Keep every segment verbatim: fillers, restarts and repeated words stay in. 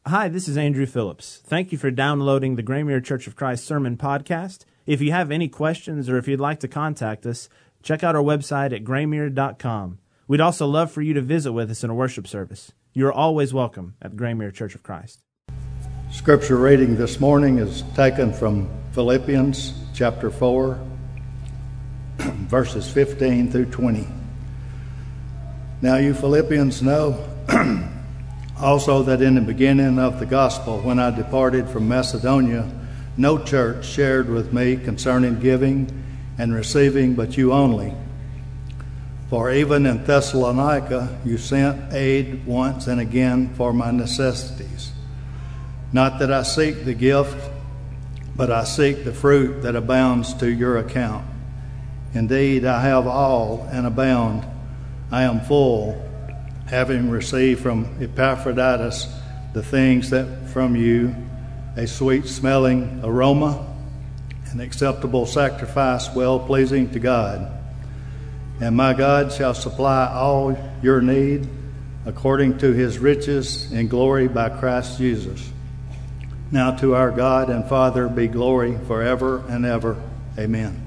Hi, this is Andrew Phillips. Thank you for downloading the Graymuir Church of Christ Sermon Podcast. If you have any questions or if you'd like to contact us, check out our website at graymuir dot com. We'd also love for you to visit with us in a worship service. You are always welcome at Graymuir Church of Christ. Scripture reading this morning is taken from Philippians chapter four, verses fifteen through twenty. Now you Philippians know also that in the beginning of the gospel, when I departed from Macedonia, no church shared with me concerning giving and receiving, but you only. For even in Thessalonica you sent aid once and again for my necessities. Not that I seek the gift, but I seek the fruit that abounds to your account. Indeed, I have all and abound. I am full, having received from Epaphroditus the things that from you, a sweet-smelling aroma, an acceptable sacrifice, well-pleasing to God. And my God shall supply all your need according to his riches in glory by Christ Jesus. Now to our God and Father be glory forever and ever. Amen.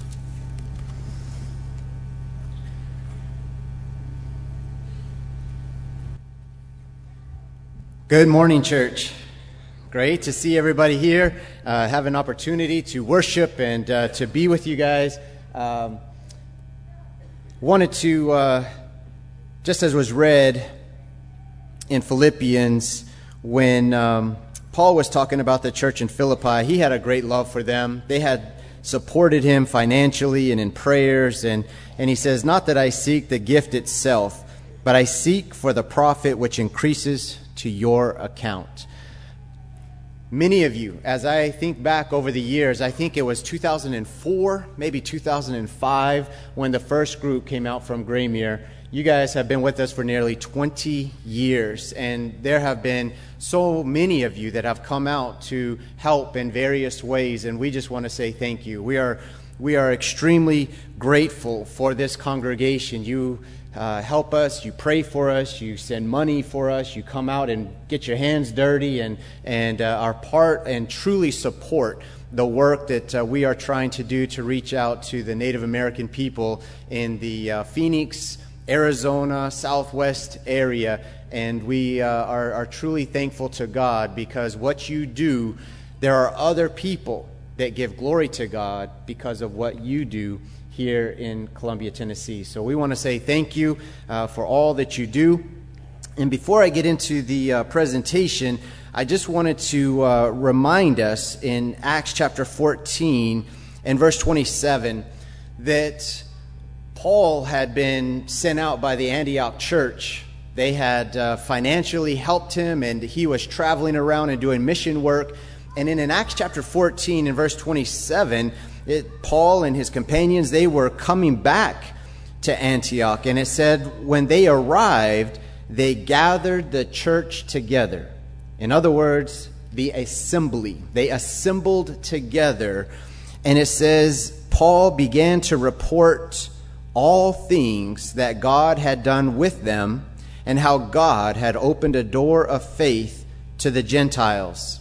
Good morning, church. Great to see everybody here, uh, have an opportunity to worship and uh, to be with you guys. Um, wanted to, uh, just as was read in Philippians, when um, Paul was talking about the church in Philippi, he had a great love for them. They had supported him financially and in prayers, and, and he says, not that I seek the gift itself, but I seek for the profit which increases to your account. Many of you, as I think back over the years, I think it was two thousand four, maybe two thousand five, when the first group came out from Graymuir. You guys have been with us for nearly twenty years, and there have been so many of you that have come out to help in various ways, and we just want to say thank you. We are we are extremely grateful for this congregation. You Uh, help us, you pray for us, you send money for us, you come out and get your hands dirty and, and uh, are part and truly support the work that uh, we are trying to do to reach out to the Native American people in the uh, Phoenix, Arizona, Southwest area. And we uh, are, are truly thankful to God, because what you do, there are other people that give glory to God because of what you do here in Columbia, Tennessee. So we want to say thank you uh, for all that you do. And before I get into the uh, presentation, I just wanted to uh, remind us in Acts chapter fourteen and verse twenty-seven that Paul had been sent out by the Antioch church. They had uh, financially helped him, and he was traveling around and doing mission work. And in, in Acts chapter fourteen and verse twenty-seven, It, Paul and his companions, they were coming back to Antioch, and it said when they arrived, they gathered the church together. In other words, the assembly. They assembled together, and it says Paul began to report all things that God had done with them and how God had opened a door of faith to the Gentiles.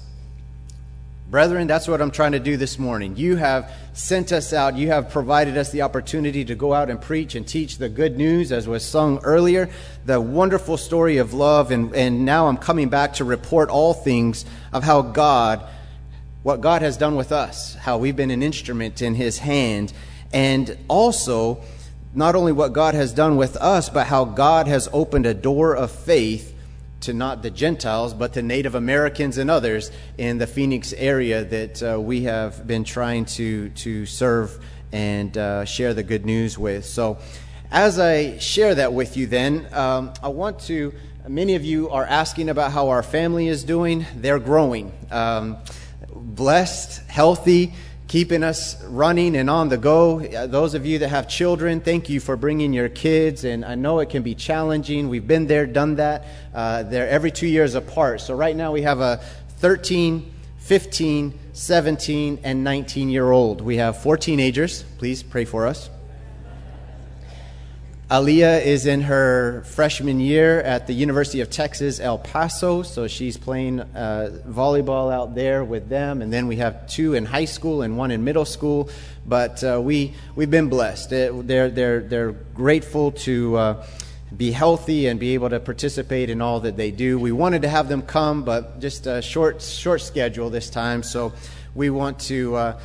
Brethren, that's what I'm trying to do this morning. You have sent us out. You have provided us the opportunity to go out and preach and teach the good news, as was sung earlier, the wonderful story of love. And, and now I'm coming back to report all things of how God, what God has done with us, how we've been an instrument in his hand. And also, not only what God has done with us, but how God has opened a door of faith to not the Gentiles, but to Native Americans and others in the Phoenix area that uh, we have been trying to, to serve and uh, share the good news with. So as I share that with you then, um, I want to, many of you are asking about how our family is doing. They're growing, um, blessed, healthy, keeping us running and on the go. Those of you that have children, thank you for bringing your kids. And I know it can be challenging. We've been there, done that. Uh, they're every two years apart. So right now we have a thirteen, fifteen, seventeen, and nineteen-year-old. We have four teenagers. Please pray for us. Aaliyah is in her freshman year at the University of Texas, El Paso, so she's playing uh, volleyball out there with them. And then we have two in high school and one in middle school. But uh, we we've been blessed. They're they're they're grateful to uh, be healthy and be able to participate in all that they do. We wanted to have them come, but just a short short schedule this time. So we want to uh,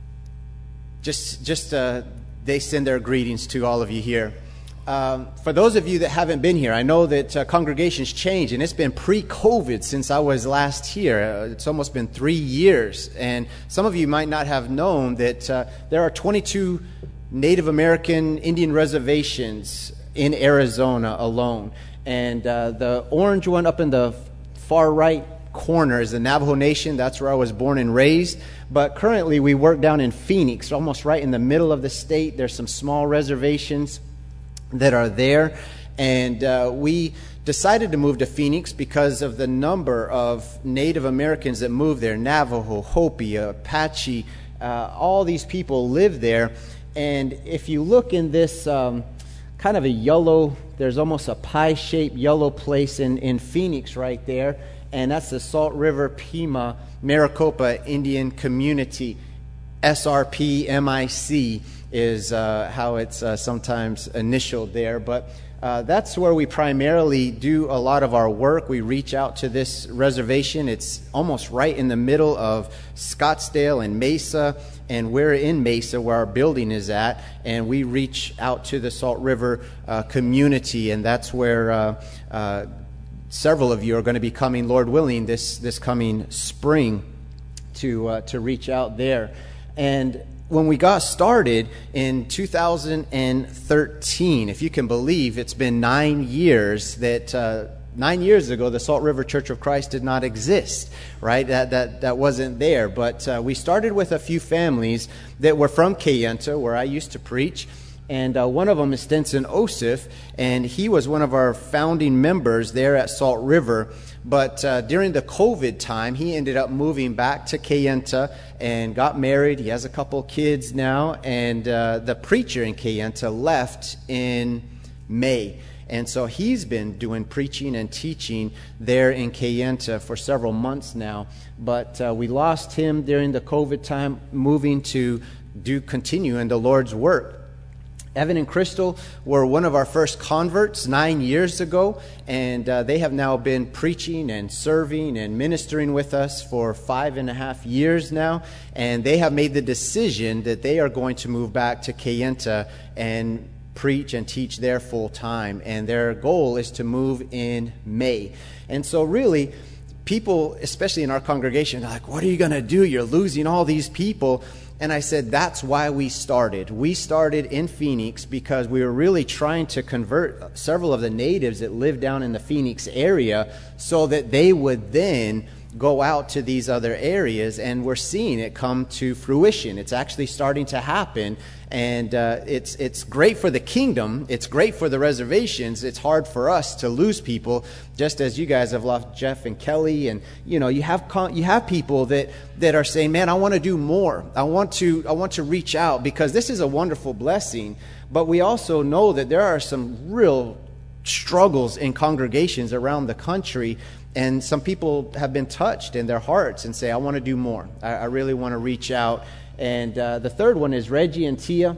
just just uh, they send their greetings to all of you here. Um, for those of you that haven't been here, I know that uh, congregations change, and it's been pre-COVID since I was last here. Uh, it's almost been three years, and some of you might not have known that uh, there are twenty-two Native American Indian reservations in Arizona alone, and uh, the orange one up in the far right corner is the Navajo Nation. That's where I was born and raised. But currently, we work down in Phoenix, almost right in the middle of the state. There's some small reservations that are there, and uh, we decided to move to Phoenix because of the number of Native Americans that move there. Navajo, Hopi, Apache, uh, all these people live there. And if you look in this um, kind of a yellow, there's almost a pie-shaped yellow place in, in Phoenix right there, and that's the Salt River Pima Maricopa Indian Community, S R P M I C is uh, how it's uh, sometimes initialed there. But uh, that's where we primarily do a lot of our work. We reach out to this reservation. It's almost right in the middle of Scottsdale and Mesa, and we're in Mesa where our building is at, and we reach out to the Salt River uh, community, and that's where uh, uh, several of you are going to be coming, Lord willing, this, this coming spring to uh, to reach out there. And when we got started in two thousand thirteen, if you can believe, it's been nine years that uh, nine years ago the Salt River Church of Christ did not exist, right? That that that wasn't there. But uh, we started with a few families that were from Kayenta, where I used to preach. And uh, one of them is Stenson Osif, and he was one of our founding members there at Salt River. But uh, during the COVID time, he ended up moving back to Kayenta and got married. He has a couple kids now, and uh, the preacher in Kayenta left in May. And so he's been doing preaching and teaching there in Kayenta for several months now. But uh, we lost him during the COVID time, moving to do continue in the Lord's work. Evan and Crystal were one of our first converts nine years ago, and uh, they have now been preaching and serving and ministering with us for five and a half years now, and they have made the decision that they are going to move back to Kayenta and preach and teach there full time, and their goal is to move in May. And so really, people, especially in our congregation, are like, what are you going to do? You're losing all these people. And I said, that's why we started. We started in Phoenix because we were really trying to convert several of the natives that live down in the Phoenix area so that they would then go out to these other areas, and we're seeing it come to fruition. It's actually starting to happen, and uh, it's it's great for the kingdom. It's great for the reservations. It's hard for us to lose people, just as you guys have lost Jeff and Kelly, and you know you have con- you have people that that are saying, "Man, I want to do more. I want to I want to reach out because this is a wonderful blessing." But we also know that there are some real struggles in congregations around the country. And some people have been touched in their hearts and say, I want to do more. I, I really want to reach out. And uh, the third one is Reggie and Tia.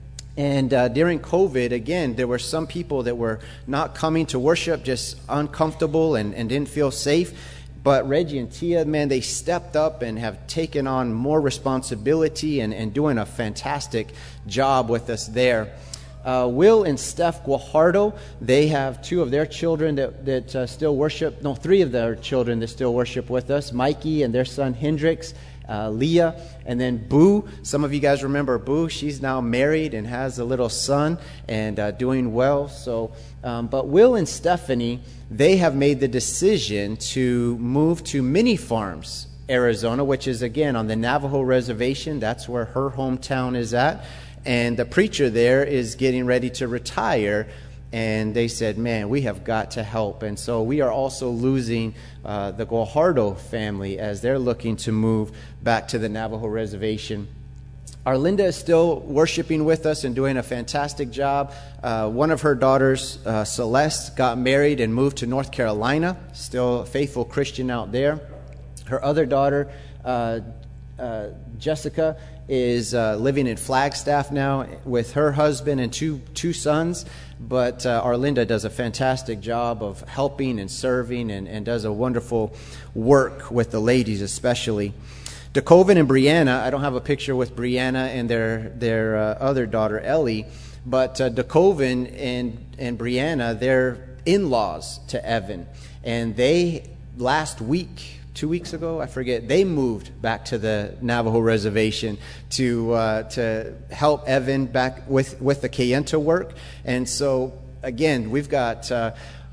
And uh, during COVID, again, there were some people that were not coming to worship, just uncomfortable and, and didn't feel safe. But Reggie and Tia, man, they stepped up and have taken on more responsibility and, and doing a fantastic job with us there. Uh, Will and Steph Guajardo, they have two of their children that, that uh, still worship, no, three of their children that still worship with us, Mikey and their son Hendrix, uh, Leah, and then Boo. Some of you guys remember Boo. She's now married and has a little son and uh, doing well. So, um, but Will and Stephanie, they have made the decision to move to Mini Farms, Arizona, which is, again, on the Navajo Reservation. That's where her hometown is at. And the preacher there is getting ready to retire, and they said, man, we have got to help. And so we are also losing uh, the Guajardo family as they're looking to move back to the Navajo Reservation. Arlinda is still worshiping with us and doing a fantastic job. Uh, one of her daughters, uh, Celeste, got married and moved to North Carolina, still a faithful Christian out there. Her other daughter, uh, uh, Jessica, is uh, living in Flagstaff now with her husband and two two sons. But uh, Arlinda does a fantastic job of helping and serving and, and does a wonderful work with the ladies especially. DeCoven and Brianna, I don't have a picture with Brianna and their their uh, other daughter, Ellie, but uh, DeCoven and, and Brianna, they're in-laws to Evan. And they, last week, two weeks ago, I forget, they moved back to the Navajo reservation to uh, to help Evan back with, with the Kayenta work. And so, again, we've got uh,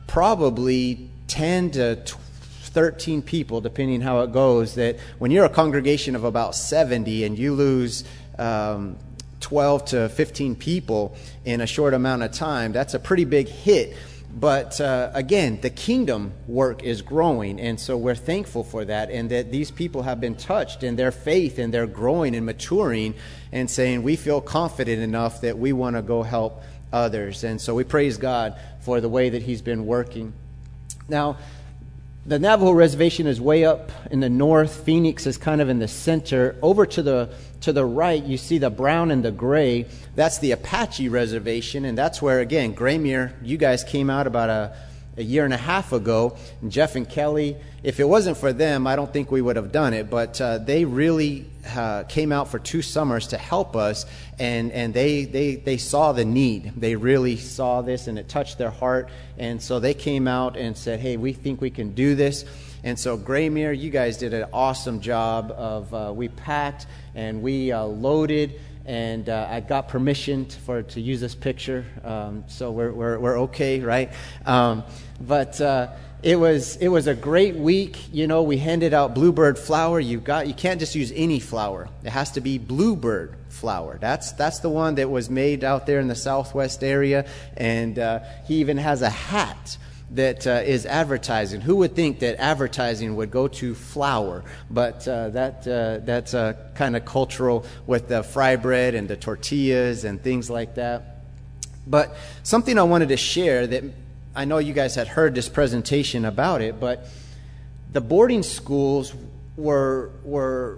probably ten to thirteen people, depending how it goes, that when you're a congregation of about seventy and you lose um, twelve to fifteen people in a short amount of time, that's a pretty big hit. But uh, again, the kingdom work is growing, and so we're thankful for that, and that these people have been touched in their faith, and they're growing and maturing and saying, we feel confident enough that we want to go help others. And so we praise God for the way that he's been working. Now, the Navajo reservation is way up in the north. Phoenix is kind of in the center. Over to the to the right, you see the brown and the gray. That's the Apache reservation, and that's where, again, Graymere, you guys came out about a, a year and a half ago. And Jeff and Kelly, if it wasn't for them, I don't think we would have done it. But uh, they really uh, came out for two summers to help us, and, and they, they, they saw the need. They really saw this, and it touched their heart. And so they came out and said, hey, we think we can do this. And so Graymere, you guys did an awesome job of, uh, we packed and we uh, loaded, and uh, I got permission to, for to use this picture, um, so we're, we're we're okay, right? Um, but uh, it was it was a great week. You know, we handed out bluebird flower. You got you can't just use any flower. It has to be bluebird flower. That's that's the one that was made out there in the Southwest area, and uh, he even has a hat that uh, is advertising. Who would think that advertising would go to flour? But uh, that uh, that's uh, kind of cultural with the fry bread and the tortillas and things like that. But something I wanted to share that I know you guys had heard this presentation about it, but the boarding schools were were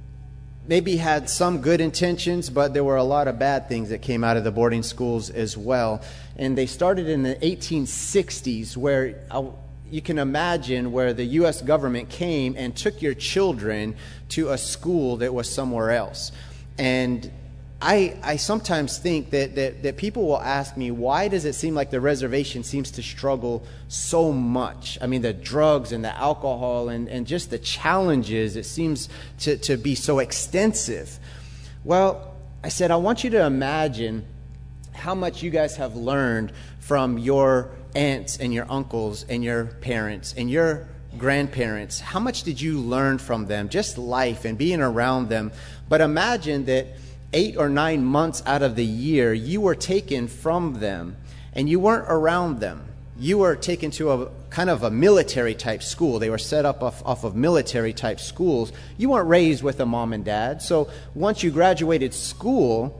maybe had some good intentions, but there were a lot of bad things that came out of the boarding schools as well. And they started in the eighteen sixties, where uh, you can imagine where the U S government came and took your children to a school that was somewhere else. And I, I sometimes think that, that, that people will ask me, why does it seem like the reservation seems to struggle so much? I mean, the drugs and the alcohol and, and just the challenges, it seems to, to be so extensive. Well, I said, I want you to imagine how much you guys have learned from your aunts and your uncles and your parents and your grandparents. How much did you learn from them? Just life and being around them. But imagine that eight or nine months out of the year, you were taken from them and you weren't around them. You were taken to a kind of a military type school. They were set up off, off of military type schools. You weren't raised with a mom and dad. So once you graduated school,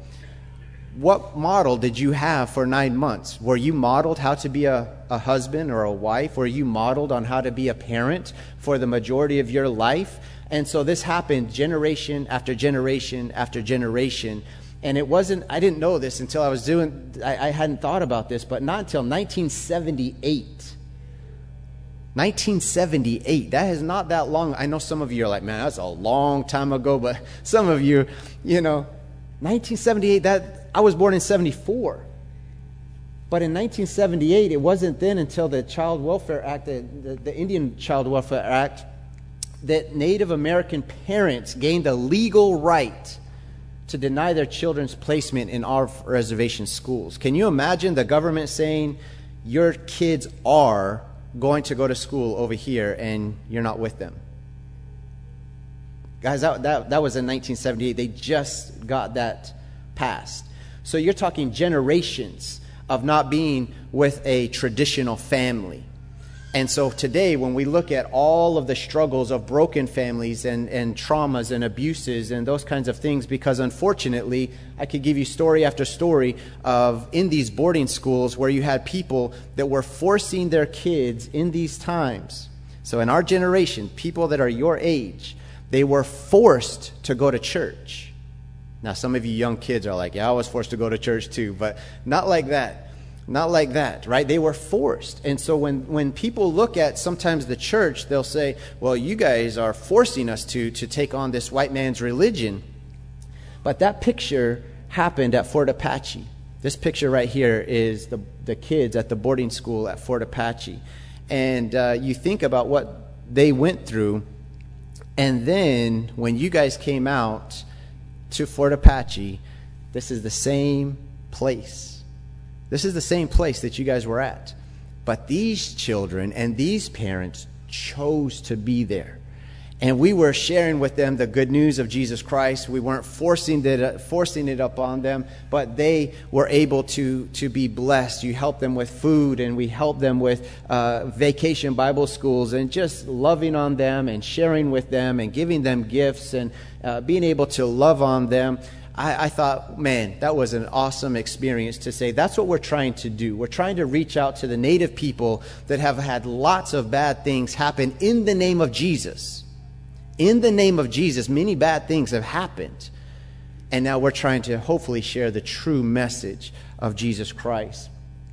what model did you have for nine months? Were you modeled how to be a, a husband or a wife? Were you modeled on how to be a parent for the majority of your life? And so this happened generation after generation after generation. And it wasn't, I didn't know this until I was doing, I, I hadn't thought about this, but not until nineteen seventy-eight. nineteen seventy-eight. That is not that long. I know some of you are like, man, that's a long time ago. But some of you, you know, nineteen seventy-eight, that I was born in seventy-four. But in nineteen seventy-eight, it wasn't then until the Child Welfare Act, the, the, the Indian Child Welfare Act, that Native American parents gained a legal right to deny their children's placement in our reservation schools. Can you imagine the government saying, your kids are going to go to school over here and you're not with them? Guys, that, that, that was in nineteen seventy-eight. They just got that passed. So you're talking generations of not being with a traditional family. And so today, when we look at all of the struggles of broken families and, and traumas and abuses and those kinds of things, because unfortunately, I could give you story after story of in these boarding schools where you had people that were forcing their kids in these times. So in our generation, people that are your age, they were forced to go to church. Now, some of you young kids are like, yeah, I was forced to go to church too, but not like that. Not like that, right? They were forced. And so when, when people look at sometimes the church, they'll say, well, you guys are forcing us to, to take on this white man's religion. But that picture happened at Fort Apache. This picture right here is the, the kids at the boarding school at Fort Apache. And uh, you think about what they went through. And then when you guys came out to Fort Apache, this is the same place. This is the same place that you guys were at. But these children and these parents chose to be there. And we were sharing with them the good news of Jesus Christ. We weren't forcing it, forcing it upon them, but they were able to, to be blessed. You helped them with food, and we helped them with uh, vacation Bible schools, and just loving on them and sharing with them and giving them gifts and uh, being able to love on them. I, I thought, man, that was an awesome experience to say that's what we're trying to do. We're trying to reach out to the native people that have had lots of bad things happen in the name of Jesus. In the name of Jesus, many bad things have happened. And now we're trying to hopefully share the true message of Jesus Christ.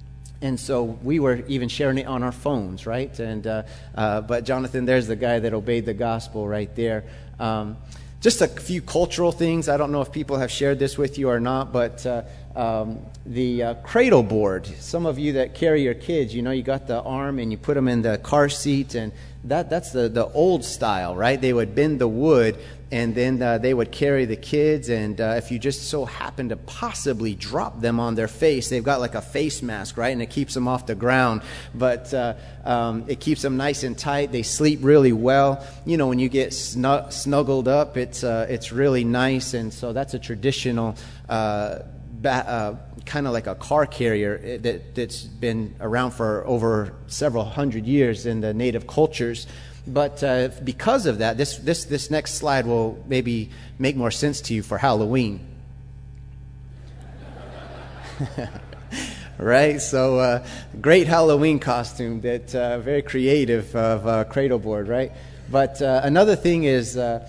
And so we were even sharing it on our phones, right? And uh, uh, but Jonathan, there's the guy that obeyed the gospel right there. Um, Just a few cultural things. I don't know if people have shared this with you or not, but uh, um, the uh, cradle board. Some of you that carry your kids, you know, you got the arm and you put them in the car seat, and that that's the, the old style, right? They would bend the wood, and then uh, they would carry the kids, and uh, if you just so happen to possibly drop them on their face, they've got like a face mask, right? And it keeps them off the ground, but uh, um, it keeps them nice and tight. They sleep really well. You know, when you get snug- snuggled up, it's uh, it's really nice, and so that's a traditional uh, ba- uh, kind of like a car carrier that, that's been around for over several hundred years in the native cultures. But uh, because of that, this, this, this next slide will maybe make more sense to you for Halloween. Right? So uh, great Halloween costume, that uh, very creative of uh, cradle board, right? But uh, another thing is uh,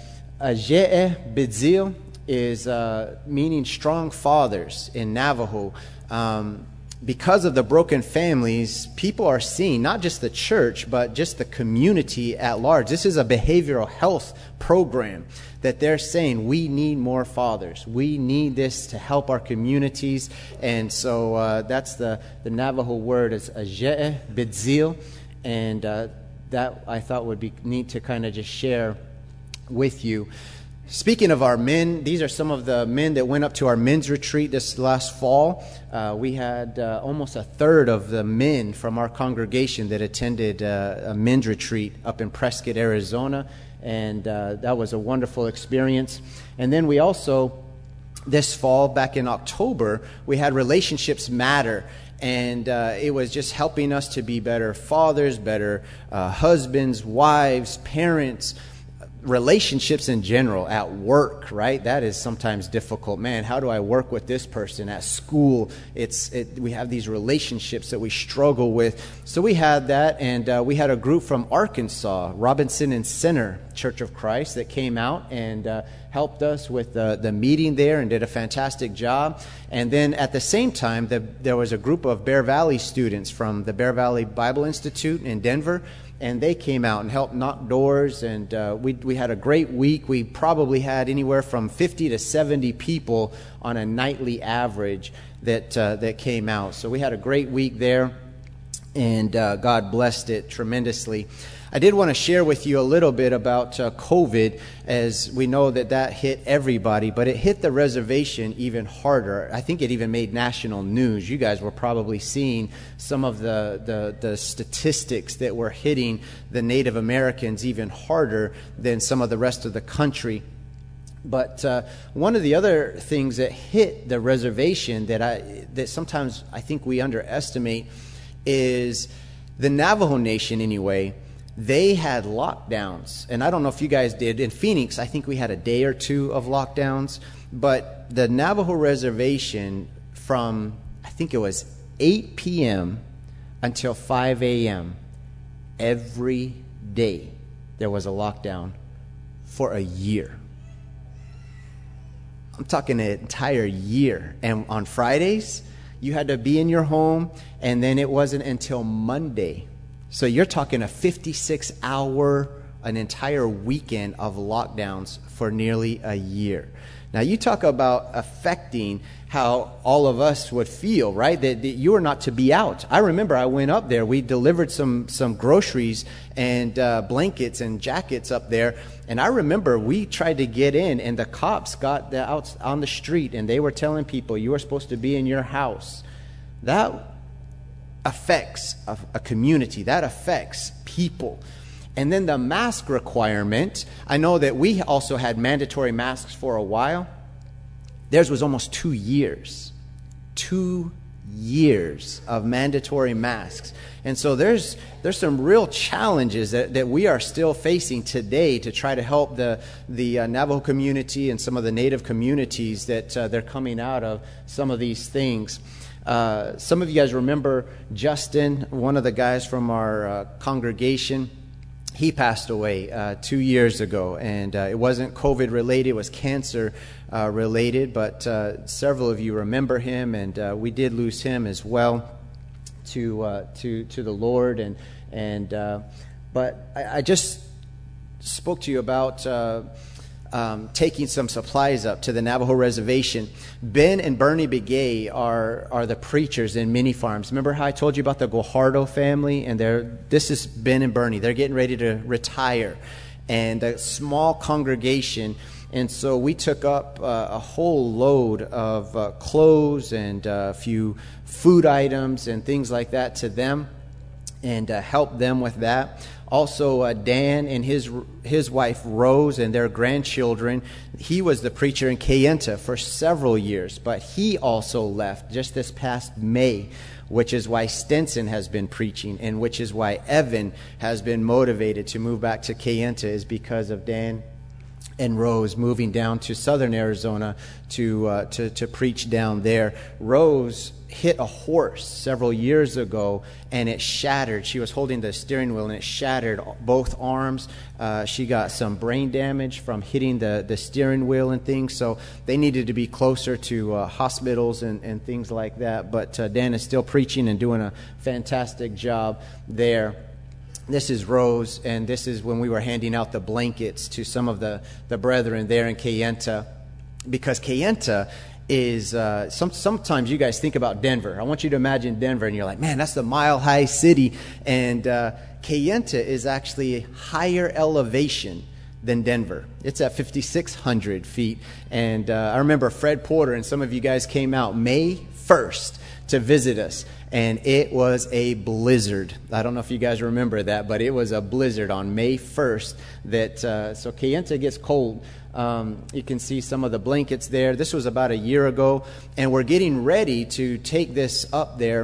Je'e Bidzil is uh, meaning strong fathers in Navajo. Um, Because of the broken families, people are seeing not just the church, but just the community at large. This is a behavioral health program that they're saying we need more fathers. We need this to help our communities. And so uh, that's the, the Navajo word is Je'e Bidzil. And uh, that I thought would be neat to kind of just share with you. Speaking of our men, these are some of the men that went up to our men's retreat this last fall. Uh, we had uh, almost a third of the men from our congregation that attended uh, a men's retreat up in Prescott, Arizona, and uh, that was a wonderful experience. And then we also, this fall, back in October, we had Relationships Matter. And uh, it was just helping us to be better fathers, better uh, husbands, wives, parents, relationships in general, at work, right? That is sometimes difficult. Man, how do I work with this person at school? It's it, we have these relationships that we struggle with. So we had that, and uh, we had a group from Arkansas, Robinson and Center Church of Christ, that came out and uh, helped us with the, the meeting there and did a fantastic job. And then at the same time, the, there was a group of Bear Valley students from the Bear Valley Bible Institute in Denver. And they came out and helped knock doors, and uh, we we had a great week. We probably had anywhere from fifty to seventy people on a nightly average that uh, that came out. So we had a great week there, and uh, God blessed it tremendously. I did want to share with you a little bit about uh, COVID, as we know that that hit everybody, but it hit the reservation even harder. I think it even made national news. You guys were probably seeing some of the, the, the statistics that were hitting the Native Americans even harder than some of the rest of the country. But uh, one of the other things that hit the reservation that I that sometimes I think we underestimate is the Navajo Nation, anyway, they had lockdowns. And I don't know if you guys did. In Phoenix, I think we had a day or two of lockdowns. But the Navajo Reservation, from, I think it was eight p.m. until five a.m., every day there was a lockdown for a year. I'm talking an entire year. And on Fridays, you had to be in your home, and then it wasn't until Monday. So you're talking a fifty-six hour, an entire weekend of lockdowns for nearly a year. Now, you talk about affecting how all of us would feel, right? That, that you are not to be out. I remember I went up there. We delivered some some groceries and uh, blankets and jackets up there. And I remember we tried to get in, and the cops got the, out on the street, and they were telling people, you are supposed to be in your house. That affects a, a community. That affects people. And then the mask requirement, I know that we also had mandatory masks for a while. Theirs was almost two years. Two years of mandatory masks. And so there's there's some real challenges that, that we are still facing today to try to help the, the uh, Navajo community and some of the Native communities that uh, they're coming out of some of these things. Uh, some of you guys remember Justin, one of the guys from our uh, congregation. He passed away uh, two years ago, and uh, it wasn't COVID related, it was cancer uh, related, but uh, several of you remember him, and uh, we did lose him as well to uh, to to the Lord. And and uh, but I, I just spoke to you about uh, um, taking some supplies up to the Navajo Reservation. Ben and Bernie Begay are are the preachers in Mini Farms. Remember how I told you about the Guajardo family? And they're this is Ben and Bernie. They're getting ready to retire, and a small congregation. And so we took up uh, a whole load of uh, clothes and uh, a few food items and things like that to them, and uh, helped them with that. Also, uh, Dan and his his wife Rose and their grandchildren. He was the preacher in Kayenta for several years, but he also left just this past May, which is why Stenson has been preaching, and which is why Evan has been motivated to move back to Kayenta, is because of Dan and Rose moving down to southern Arizona to uh, to to preach down there. Rose hit a horse several years ago, and it shattered. She was holding the steering wheel, and it shattered both arms. Uh, she got some brain damage from hitting the, the steering wheel and things, so they needed to be closer to uh, hospitals and, and things like that. But uh, Dan is still preaching and doing a fantastic job there. This is Rose, and this is when we were handing out the blankets to some of the, the brethren there in Kayenta, because Kayenta is, uh, some, sometimes you guys think about Denver. I want you to imagine Denver, and you're like, man, that's the mile-high city. And uh, Kayenta is actually higher elevation than Denver. It's at fifty-six hundred feet. And uh, I remember Fred Porter and some of you guys came out May first to visit us, and it was a blizzard. I don't know if you guys remember that, but it was a blizzard on May first. That uh, so Kayenta gets cold. Um, you can see some of the blankets there. This was about a year ago, and we're getting ready to take this up there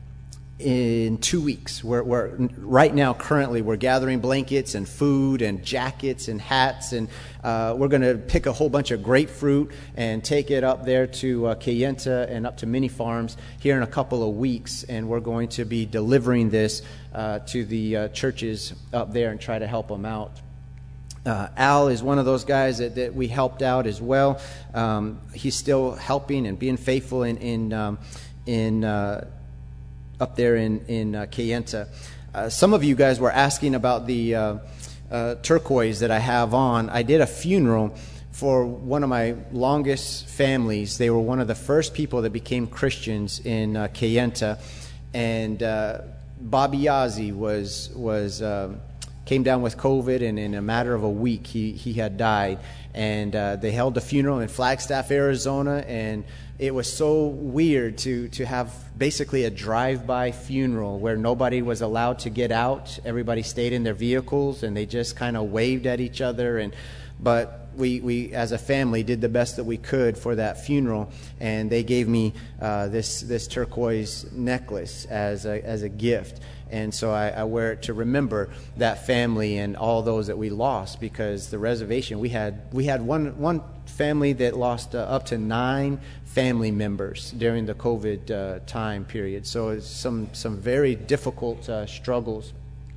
in two weeks. We're, we're right now, currently, we're gathering blankets and food and jackets and hats, and uh, we're going to pick a whole bunch of grapefruit and take it up there to uh, Kayenta and up to Mini Farms here in a couple of weeks, and we're going to be delivering this uh, to the uh, churches up there and try to help them out. Uh, Al is one of those guys that, that we helped out as well. Um, he's still helping and being faithful in in um, in uh, up there in in uh, Kayenta. Uh, some of you guys were asking about the uh, uh, turquoise that I have on. I did a funeral for one of my longest families. They were one of the first people that became Christians in uh, Kayenta, and uh, Bobby Yazzie was was. Uh, came down with COVID, and in a matter of a week, he, he had died. And uh, they held a funeral in Flagstaff, Arizona, and it was so weird to, to have basically a drive-by funeral where nobody was allowed to get out. Everybody stayed in their vehicles, and they just kind of waved at each other. And but we, we, as a family, did the best that we could for that funeral, and they gave me uh, this this turquoise necklace as a as a gift. And so I, I wear it to remember that family and all those that we lost, because the reservation, we had we had one one family that lost uh, up to nine family members during the COVID uh, time period. So it's some some very difficult uh, struggles.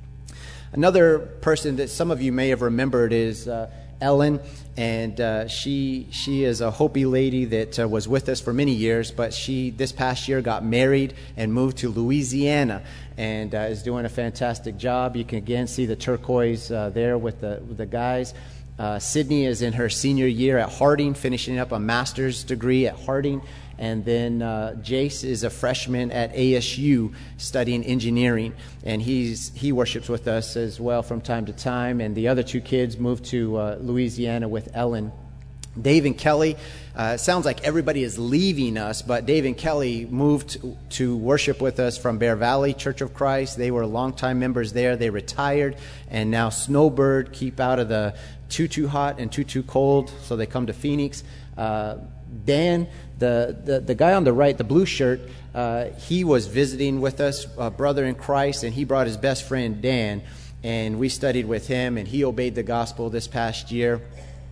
Another person that some of you may have remembered is uh, Ellen, and uh, she she is a Hopi lady that uh, was with us for many years, but she this past year got married and moved to Louisiana, and uh, is doing a fantastic job. You can again see the turquoise uh, there with the with the guys. Uh, Sydney is in her senior year at Harding, finishing up a master's degree at Harding. And then uh, Jace is a freshman at A S U studying engineering. And he's he worships with us as well from time to time. And the other two kids moved to uh, Louisiana with Ellen. Dave and Kelly, uh, it sounds like everybody is leaving us, but Dave and Kelly moved to, to worship with us from Bear Valley Church of Christ. They were longtime members there. They retired, and now Snowbird keep out of the too, too hot and too, too cold, so they come to Phoenix. Uh, Dan, the, the, the guy on the right, the blue shirt, uh, he was visiting with us, a brother in Christ, and he brought his best friend, Dan, and we studied with him, and he obeyed the gospel this past year.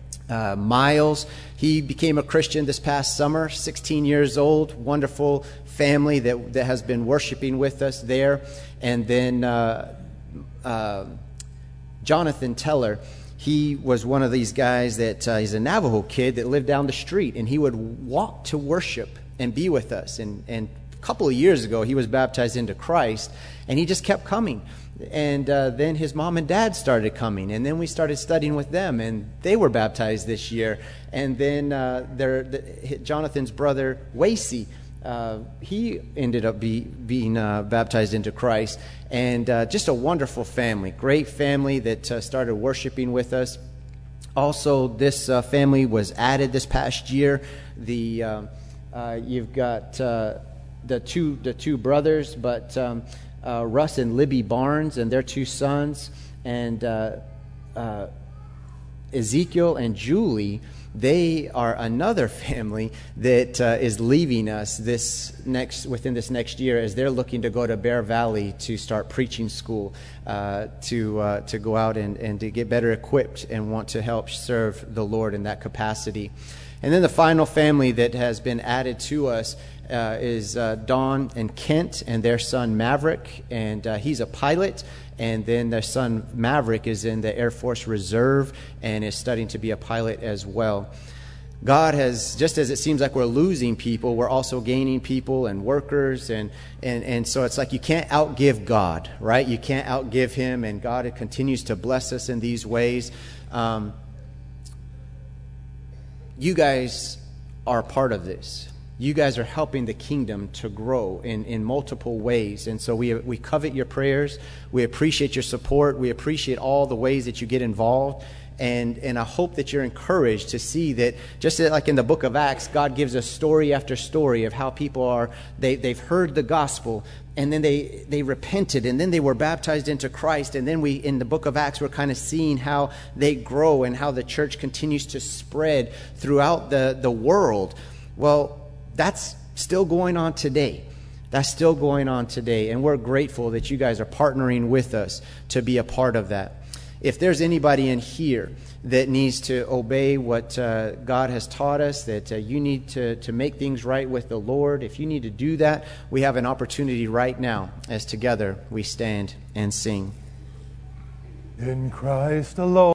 Uh, Miles, he became a Christian this past summer, sixteen years old, wonderful family that that has been worshiping with us there. And then uh, uh, Jonathan Teller, he was one of these guys that uh, he's a Navajo kid that lived down the street, and he would walk to worship and be with us. And, and a couple of years ago, he was baptized into Christ, and he just kept coming. And uh, then his mom and dad started coming, and then we started studying with them, and they were baptized this year. And then uh, their, the, Jonathan's brother, Wasey, uh, he ended up be, being uh, baptized into Christ. And uh, just a wonderful family, great family that uh, started worshiping with us. Also, this uh, family was added this past year. The uh, uh, you've got uh, the two the two brothers, but um, Uh, Russ and Libby Barnes and their two sons, and uh, uh, Ezekiel and Julie, they are another family that uh, is leaving us this next within this next year, as they're looking to go to Bear Valley to start preaching school, uh, to uh, to go out and, and to get better equipped and want to help serve the Lord in that capacity. And then the final family that has been added to us uh, is uh, Dawn and Kent and their son Maverick, and uh, he's a pilot. And then their son Maverick is in the Air Force Reserve and is studying to be a pilot as well. God has, just as it seems like we're losing people, we're also gaining people and workers, and, and, and so it's like you can't outgive God, right? You can't outgive Him, and God continues to bless us in these ways. Um, you guys are part of this. You guys are helping the kingdom to grow in, in multiple ways. And so we we covet your prayers. We appreciate your support. We appreciate all the ways that you get involved. And and I hope that you're encouraged to see that, just like in the book of Acts, God gives us story after story of how people are, they, they've heard the gospel, and then they, they repented, and then they were baptized into Christ. And then we, in the book of Acts, we're kind of seeing how they grow and how the church continues to spread throughout the, the world. Well, that's still going on today. That's still going on today. And we're grateful that you guys are partnering with us to be a part of that. If there's anybody in here that needs to obey what uh, God has taught us, that uh, you need to, to make things right with the Lord, if you need to do that, we have an opportunity right now as together we stand and sing. In Christ alone.